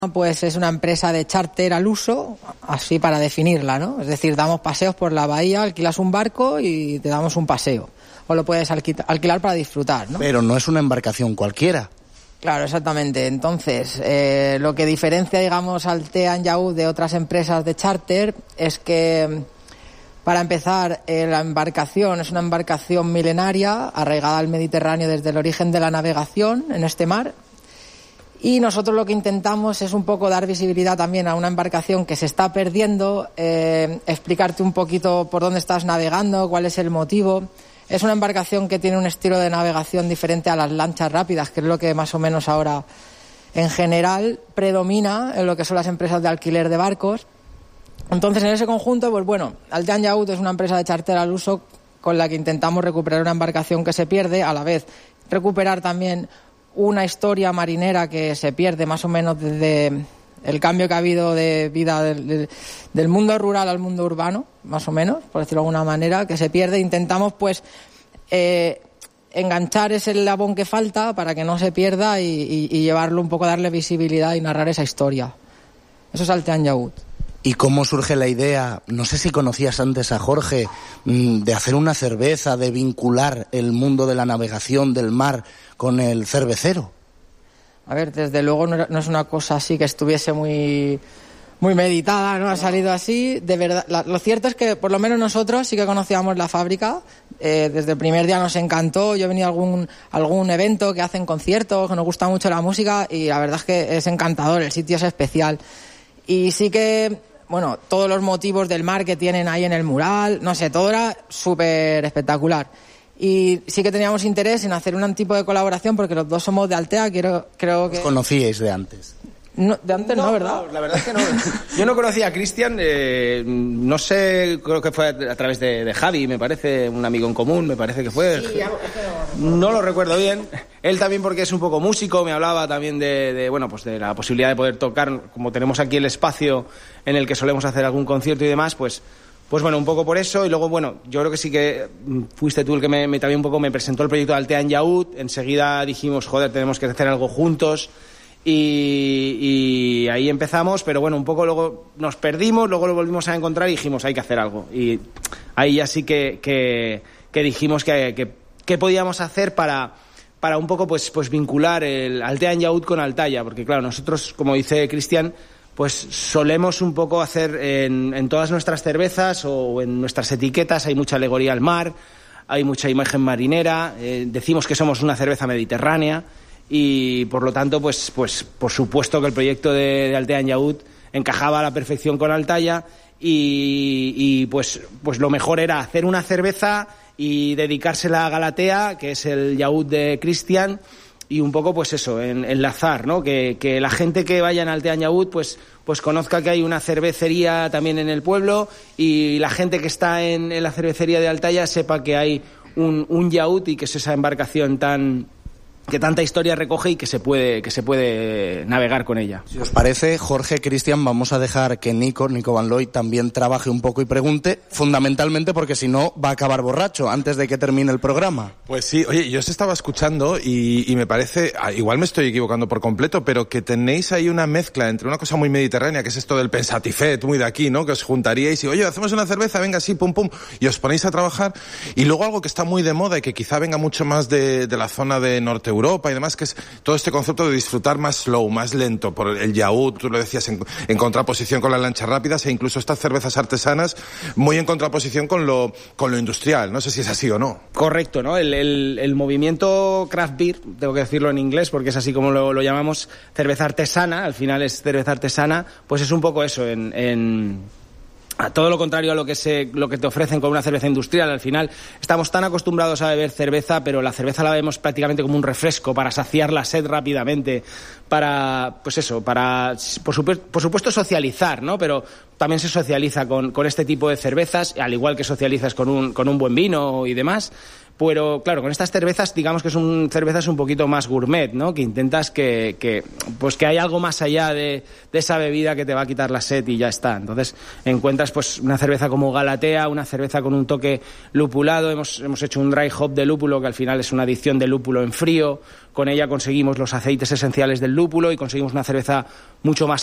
Pues es una empresa de charter al uso, así para definirla, ¿no? Es decir, damos paseos por la bahía, alquilas un barco y te damos un paseo. O lo puedes alquilar para disfrutar, ¿no? Pero no es una embarcación cualquiera. Claro, exactamente. Entonces, lo que diferencia, digamos, Altea Yacht de otras empresas de charter es que, para empezar, la embarcación es una embarcación milenaria, arraigada al Mediterráneo desde el origen de la navegación en este mar. Y nosotros lo que intentamos es un poco dar visibilidad también a una embarcación que se está perdiendo, explicarte un poquito por dónde estás navegando, cuál es el motivo. Es una embarcación que tiene un estilo de navegación diferente a las lanchas rápidas, que es lo que más o menos ahora en general predomina en lo que son las empresas de alquiler de barcos. Entonces, en ese conjunto, pues bueno, Altea Yacht es una empresa de charter al uso con la que intentamos recuperar una embarcación que se pierde, a la vez recuperar también una historia marinera que se pierde más o menos desde el cambio que ha habido de vida del mundo rural al mundo urbano, más o menos, por decirlo de alguna manera, que se pierde. Intentamos, pues, enganchar ese eslabón que falta para que no se pierda y llevarlo un poco, darle visibilidad y narrar esa historia. Eso es Altea Yacht. ¿Y cómo surge la idea, no sé si conocías antes a Jorge, de hacer una cerveza, de vincular el mundo de la navegación, del mar, con el cervecero? A ver, desde luego no es una cosa así que estuviese muy meditada, ¿no? Ha salido así. De verdad, lo cierto es que por lo menos nosotros sí que conocíamos la fábrica. Desde el primer día nos encantó. Yo he venido a algún evento que hacen conciertos, que nos gusta mucho la música y la verdad es que es encantador, el sitio es especial. Y sí que, bueno, todos los motivos del mar que tienen ahí en el mural, no sé, todo era súper espectacular. Y sí que teníamos interés en hacer un tipo de colaboración porque los dos somos de Altea, creo que... ¿Os conocíais de antes? No, de antes no, ¿verdad? No, la verdad es que no. Yo no conocía a Cristian, no sé, creo que fue a través de Javi, me parece, un amigo en común, me parece que fue. Sí, no lo recuerdo bien. Él también porque es un poco músico, me hablaba también bueno, pues de la posibilidad de poder tocar, como tenemos aquí el espacio en el que solemos hacer algún concierto y demás, pues bueno, un poco por eso. Y luego, bueno, yo creo que sí que fuiste tú el que también un poco me presentó el proyecto de Altea Yacht. Enseguida dijimos, joder, tenemos que hacer algo juntos. Y ahí empezamos, pero bueno, un poco luego nos perdimos, luego lo volvimos a encontrar y dijimos, hay que hacer algo. Y ahí ya sí que dijimos que podíamos hacer para un poco pues vincular el Altea Yacht con Altaya, porque claro, nosotros, como dice Cristian, pues solemos un poco hacer en todas nuestras cervezas o en nuestras etiquetas hay mucha alegoría al mar, hay mucha imagen marinera, decimos que somos una cerveza mediterránea y por lo tanto pues por supuesto que el proyecto de Altea Yacht encajaba a la perfección con Altaya y pues lo mejor era hacer una cerveza y dedicársela a Galatea, que es el yacht de Cristian, y un poco pues eso, enlazar, ¿no? Que la gente que vaya en Altea Yacht pues conozca que hay una cervecería también en el pueblo y la gente que está en la cervecería de Altaya sepa que hay un yacht y que es esa embarcación que tanta historia recoge y que se puede navegar con ella. Si os parece, Jorge, Cristian, vamos a dejar que Nico Van Looy también trabaje un poco y pregunte, fundamentalmente porque si no va a acabar borracho antes de que termine el programa. Pues sí, oye, yo os estaba escuchando y me parece, igual me estoy equivocando por completo, pero que tenéis ahí una mezcla entre una cosa muy mediterránea, que es esto del pensatifet, muy de aquí, ¿no? Que os juntaríais y, oye, hacemos una cerveza, venga, sí, pum, pum, y os ponéis a trabajar, y luego algo que está muy de moda y que quizá venga mucho más de la zona de Norte Europa y demás, que es todo este concepto de disfrutar más slow, más lento, por el yacht, tú lo decías, en contraposición con las lanchas rápidas e incluso estas cervezas artesanas muy en contraposición con lo industrial. No sé si es así o no. Correcto, ¿no? El movimiento craft beer, tengo que decirlo en inglés porque es así como lo llamamos, cerveza artesana, al final es cerveza artesana, pues es un poco eso, a todo lo contrario a lo que te ofrecen con una cerveza industrial. Al final estamos tan acostumbrados a beber cerveza, pero la cerveza la vemos prácticamente como un refresco para saciar la sed rápidamente, para por supuesto socializar, ¿no? Pero también se socializa con este tipo de cervezas, al igual que socializas con un buen vino y demás. Pero claro, con estas cervezas, digamos que son cervezas un poquito más gourmet, ¿no? Que intentas que hay algo más allá de esa bebida que te va a quitar la sed y ya está. Entonces encuentras pues una cerveza como Galatea, una cerveza con un toque lupulado. Hemos hecho un dry hop de lúpulo, que al final es una adición de lúpulo en frío. Con ella conseguimos los aceites esenciales del lúpulo y conseguimos una cerveza mucho más